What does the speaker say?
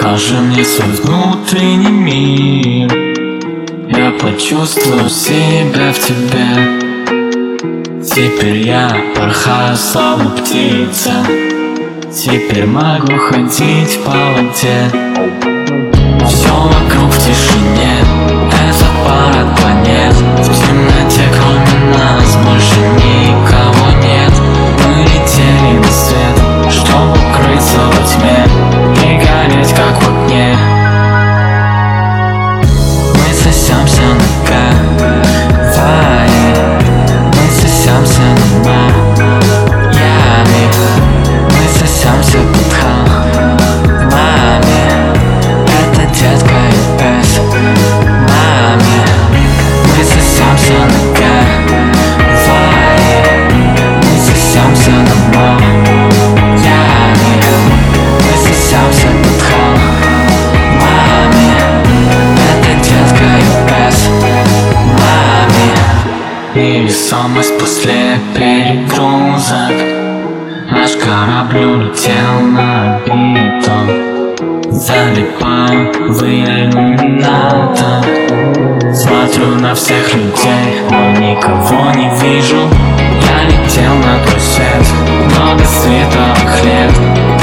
Покажи мне свой внутренний мир, я почувствую себя в тебе. Теперь я порхаю, словно птица, теперь могу ходить по воде. Все вокруг в тишине, это парад планет. В темноте кроме нас больше никого нет. Мы летели на свет, чтобы укрыться во тьме и гореть как в огне. Мы сосемся на гавани, мы сосемся на Майами, мы сосемся под холмами. Это детка без маме. Мы сосемся на гавани, мы сосемся на Майами, мы сосемся под холмами. Это детка без маме. Невесомость после перегрузок, наш корабль улетел на орбиту. Залипаю в иллюминатор, смотрю на всех людей, но никого не вижу. Я летел на твой свет много световых лет.